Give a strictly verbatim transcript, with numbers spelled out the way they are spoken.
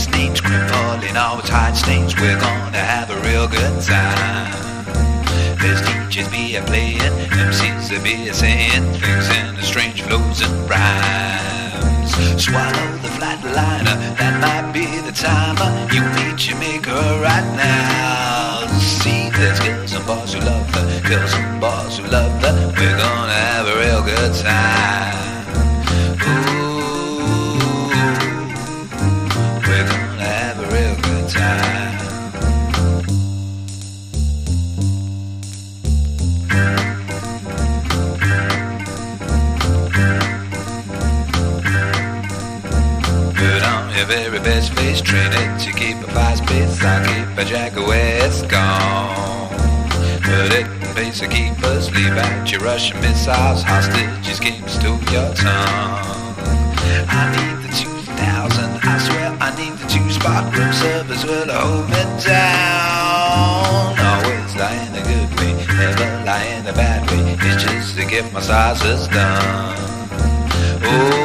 His name's crippling, all with hide stains. We're gonna have a real good time. There's D Js be a playing, M Cs that be a saying things in the strange flows and rhymes. Swallow the flatliner, that might be the timer. You meet Jamaica right now. See, there's girls and boys who love her, girls and boys who love her. We're gonna have a real good time. Ooh, we're gonna have a real good time. Your very best face, train it to keep a fast pace. I'll keep a jack away, it's gone. Put it in pace to keep us, leave out your Russian missiles, hostages, games to your tongue. I need the two thousand, I swear I need the two spot room servers will hold me down. Always lie in a good way, never lie in a bad way. It's just to get my sizes done. Oh,